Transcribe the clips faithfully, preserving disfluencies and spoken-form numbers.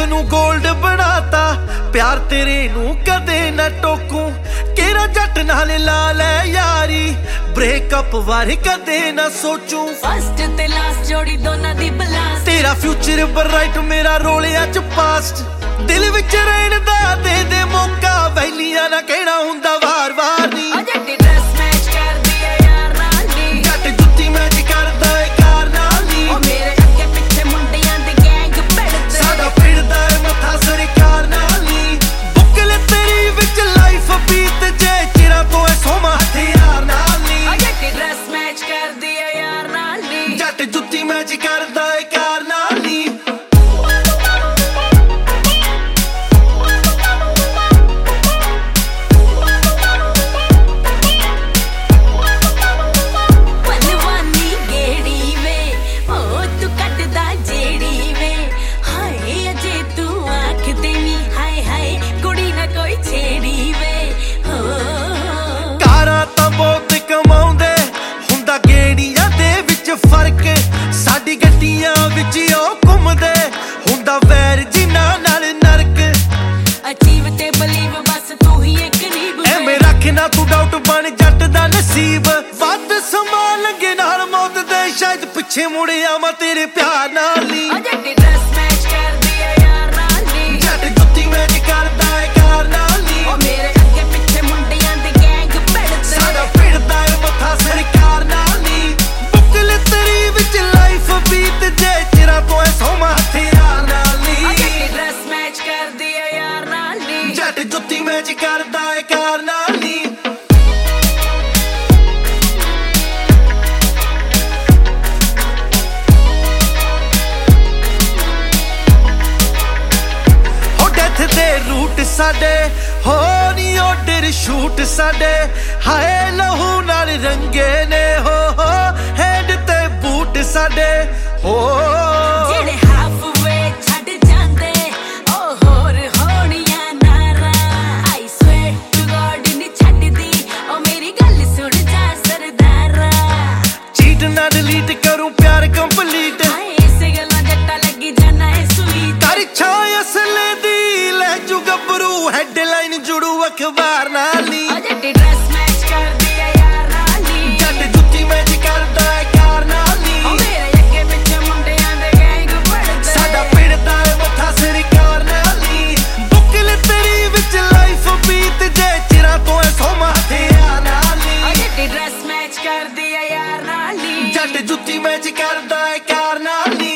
ਨੂੰ ਗੋਲਡ ਬਣਾਤਾ। ਪਿਆਰ ਤੇਰੇ ਨੂੰ ਕਦੇ ਨਾ ਟੋਕੂ, ਕਿਹੜਾ ਜੱਟ ਨਾਲ ਲਾ ਲੈ ਯਾਰੀ। ਬ੍ਰੇਕਅਪ ਬਾਰੇ ਕਦੇ ਨਾ ਸੋਚੂ, ਫਸਟ ਤੇ ਲਾਸਟ ਜੋੜੀ ਦੋਨਾਂ ਦੀ ਬਲਾਸਟ। ਤੇਰਾ ਫਿਊਚਰ ਬਰਾਈਟ ਮੇਰਾ ਰੋਲਿਆਂ ਚ ਪਾਸਟ। ਦਿਲ ਵਿੱਚ ਰਹਿਣ ਦਾ ਦੇ ਦੇ ਮੌਕਾ, ਵੈਲੀਆਂ ਨਾ ਕਹਿਣਾ ਹੁੰਦਾ ਵਾਰ ਵਾਰ ਨੀ। ਜੱਟੀ ਡਰੈਸ ਮੈਚ ਕਰਦੀ ਐ ਯਾਰ ਨਾਲ ਨੀ, ਜੱਟ ਜੁੱਤੀ ਮੈਚ ਕਰਦਾ ਏ ਕਾਰ ਨਾਲ ਨੀ। ਉਹ ਮੇਰੇ ਅੱਗੇ ਪਿੱਛੇ ਮੁੰਡਿਆਂ ਦੇ ਗੈਂਗ ਭਿੜਦੇ, ਸਾਡਾ ਫਿਰਦਾ ਏ ਮੱਥਾ ਸਰਕਾਰ ਨਾਲ ਨੀ। ਬੁੱਕਲ ਤੇਰੀ ਵਿੱਚ ਲਾਈਫ ਬੀਤ ਜੇ, ਚਿਰਾਂ ਤੋਂ ਐ ਸੋਮਾ ਹਥਿਆਰ ਨਾਲ ਨੀ। ਜੱਟੀ ਡਰੈਸ ਮੈਚ ਕਰਦੀ ਐ ਯਾਰ ਨਾਲ ਨੀ, ਜੱਟ ਜੁੱਤੀ ਮੈਚ ਕਰਦਾ ਏ ਕਾਰ ਨਾਲ ਨੀ। ਫਰਕ ਸਾਡੀ ਗੱਡੀਆਂ ਵਿੱਚ ਉਹ ਘੁੰਮਦੇ, ਹੁੰਦਾ ਵੈਰ ਜਿਨ੍ਹਾਂ ਨਾਲ ਨਰਕ। ਅਚੀਵ ਤੇ ਬਲੀਵ ਬਸ ਤੂੰ ਹੀ ਇੱਕ ਨੀਬ, ਐਵੇਂ ਰੱਖਣਾ ਤੂੰ ਡਾਊਟ ਬਣ ਜੱਟ ਦਾ ਨਸੀਬ। ਵੱਧ ਸਮਾਂ ਲੰਘੇ ਨਾਲ ਮੌਤ ਦੇ, ਸ਼ਾਇਦ ਪਿੱਛੇ ਮੁੜਿਆ ਮੈਂ ਤੇਰੇ ਪਿਆਰ ਨਾਲ ਨੀ। ਜੱਟੀ ਡਰੈਸ ਮੈਚ ਕਰਦੀ ਐ ਯਾਰ ਨਾਲ ਨੀ, ਜੱਟ ਜੁੱਤੀ ਮੈਚ ਕਰਦਾ ਏ ਕਾਰ ਨਾਲ ਨੀ। ਉਹ ਮੇਰੇ ਅੱਗੇ ਪਿੱਛੇ ਮੁੰਡਿਆਂ ਦੇ ਗੈਂਗ ਭਿੜਦੇ, ਸਾਡਾ ਫਿਰਦਾ ਏ ਮੱਥਾ ਸਰਕਾਰ ਨਾਲ ਨੀ। ਬੁੱਕਲ ਤੇਰੀ ਵਿੱਚ ਲਾਈਫ ਬੀਤ ਜੇ, ਚਿਰਾਂ ਤੋਂ ਐ ਸੋਮਾ ਹਥਿਆਰ ਨਾਲ ਨੀ। ਜੱਟੀ ਡਰੈਸ ਮੈਚ ਕਰਦੀ ਐ ਯਾਰ ਨਾਲ ਨੀ, ਜੱਟ ਜੁੱਤੀ ਮੈਚ ਕਰਦਾ ਏ ਕਾਰ ਨਾਲ ਨੀ। ਹੋ ਡੈਥ ਦੇ ਰੂਟ ਸਾਡੇ, ਹੋ ਨੀ ਆਰਡਰ ਸ਼ੂਟ ਸਾਡੇ। ਹਾਏ ਲਹੂ ਨਾਲ ਰੰਗੇ ਨੇ ਹੋ ਹੋ ਹੈਂਡ ਤੇ ਬੂਟ ਸਾਡੇ ਹੋ। ਜਿਹੜੇ ਹਾਫ ਵੇ ਛੱਡ ਜਾਂਦੇ ਉਹ ਹੋਰ ਹੋਣੀਆਂ ਨਾਰਾ। ਆਈ ਸਵੇਅਰ ਟੂ ਗॉड ਨੀ ਛੱਡਦੀ ਉਹ ਮੇਰੀ ਗੱਲ ਸੁਣ ਜਾ ਸਰਦਾਰਾ। ਚੀਟ ਨਾ ਡਿਲੀਟ ਕਰੂੰ ਪਿਆਰ ਕੰਪਲੀਟ, ਹਾਏ ਇਸੇ ਗੱਲਾਂ ਜੱਟਾ ਲੱਗੀ ਜਾਣਾ ਹੈ ਸਵੀਟ। ਕਰ ਛਾਂ ਅਸਲੇ ਦੀ ਲੈ ਜੂ ਗੱਭਰੂ, ਹੈਡਲਾਈਨ ਜੁੜੂ ਅਖਬਾਰ ਨਾਲ ਨੀ। ਜੱਟੀ ਡਰੈਸ ਮੈਚ ਕਰਦੀ ਐ ਯਾਰ ਨਾਲ ਨੀ, ਜੱਟ ਜੁੱਤੀ ਮੈਚ ਕਰਦਾ ਏ ਕਾਰ ਨਾਲ ਨੀ। ਉਹ ਮੇਰੇ ਅੱਗੇ ਪਿੱਛੇ ਮੁੰਡਿਆਂ ਦੇ ਗੈਂਗ ਭਿੜਦੇ, ਸਾਡਾ ਫਿਰਦਾ ਏ ਮੱਥਾ ਸਰਕਾਰ ਨਾਲ ਨੀ। ਬੁੱਕਲ ਤੇਰੀ ਵਿੱਚ ਲਾਈਫ ਬੀਤ ਜੇ, ਚਿਰਾਂ ਤੋਂ ਐ ਸੋਮਾ ਹਥਿਆਰ ਨਾਲ ਨੀ। ਜੱਟੀ ਡਰੈਸ ਮੈਚ ਕਰਦੀ ਐ ਯਾਰ ਨਾਲ ਨੀ, ਜੱਟ ਜੁੱਤੀ ਮੈਚ ਕਰਦਾ ਏ ਕਾਰ ਨਾਲ ਨੀ।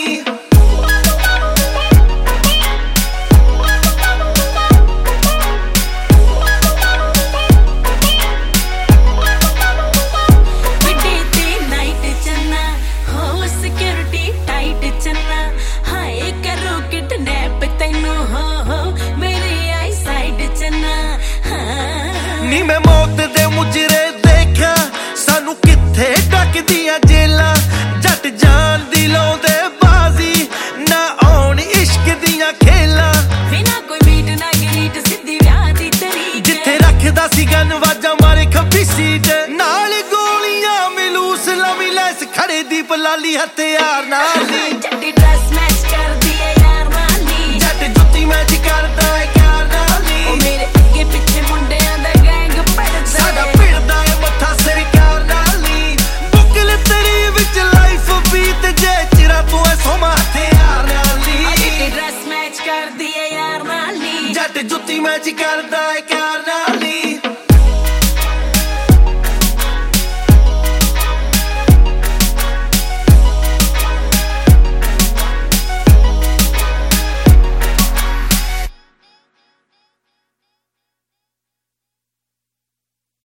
ਨੀ ਮੈਂ ਮੌਤ ਦੇ ਮੁਜਰੇ ਦੇਖਿਆ, ਸਾਨੂੰ ਕਿੱਥੇ ਡੱਕਦੀਆਂ ਜੇਲਾਂ। ਜੱਟ ਜਾਨ ਦੀ ਲਾਉਂਦੇ ਬਾਜ਼ੀ, ਨਾ ਆਉਣ ਇਸ਼ਕ ਦੀਆਂ ਖੇਲਾਂ। ਬਿਨਾ ਕੋਈ ਮੀਟ ਨਾ ਗਰੀਟ, ਸਿੱਧੀ ਵਿਆਹ ਦੀ ਤਰੀਕ। ਜਿੱਥੇ ਰੱਖਦਾ ਸੀ ਗਨ ਵਾਜਾਂ ਮਾਰੇ ਖੱਬੀ ਸੀਟ, ਨਾਲ ਗੋਲੀਆਂ ਮਿਲੂ ਸਲਾਮੀ ਲੈਸ ਖੜੇ ਦੀ ਪਲਾਲੀ ਹਥਿਆਰ ਨਾਲ ਨੀ। ਜੱਟੀ ਡਰੈਸ ਮੈਚ ਕਰਦੀ ਐ ਯਾਰ ਨਾਲ ਨੀ, ਜੱਟ ਜੁੱਤੀ ਮੈਚ ਕਰਦਾ ਏ ਕਾਰ ਨਾਲ ਨੀ। ਉਹ ਮੇਰੇ ਅੱਗੇ ਪਿੱਛੇ ਮੁੰਡਿਆਂ ਦਾ ਗੈਂਗ ਭਿੜਦੇ, ਸਾਡਾ ਫਿਰਦਾ ਏ ਮੱਥਾ ਸਰਕਾਰ ਨਾਲ ਨੀ। ਬੁੱਕਲ ਤੇਰੀ ਵਿੱਚ ਲਾਈਫ ਬੀਤ ਜੇ, ਚਿਰਾਂ ਤੋਂ ਐ ਸੋਮਾ ਹਥਿਆਰ ਨਾਲ ਨੀ। ਜੱਟੀ ਡਰੈਸ ਮੈਚ ਕਰਦੀ ਐ ਯਾਰ ਨਾਲ ਨੀ, ਜੱਟ ਜੁੱਤੀ ਮੈਚ ਕਰਦਾ ਏ ਕਾਰ ਨਾਲ ਨੀ।